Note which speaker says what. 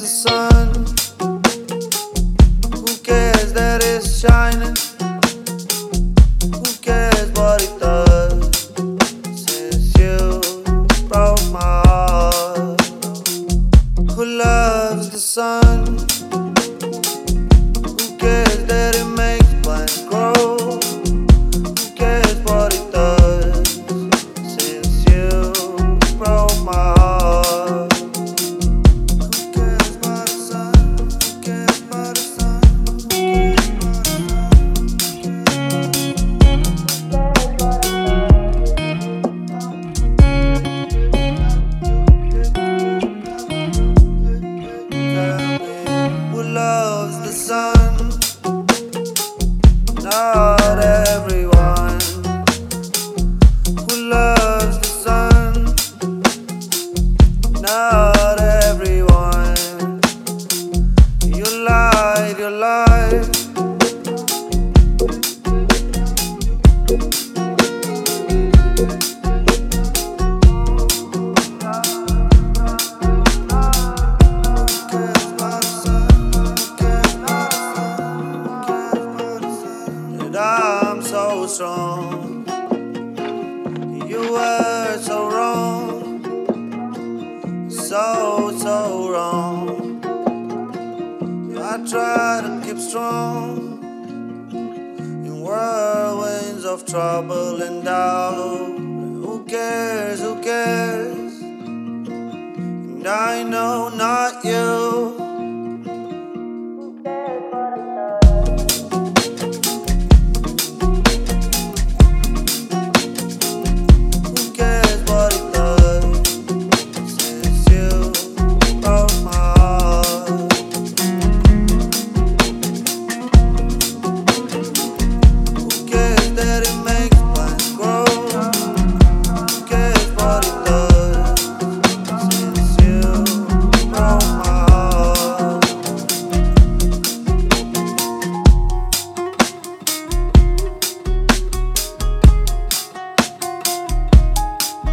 Speaker 1: the sun? Who cares that it's shining? Who cares what it does? Since you broke my heart. Who loves the sun? Who cares that it makes plants grow? Who cares what it does? Since you broke my heart. Who cares about the sun? Who cares about the sun? Who cares about the sun? Who loves the sun? Not everyone. Who loves the sun? Not everyone. You lied your life. And I'm so strong. You were so wrong. So wrong. I try to keep strong in whirlwinds of trouble and doubt. Who cares? Who cares? And I know not you.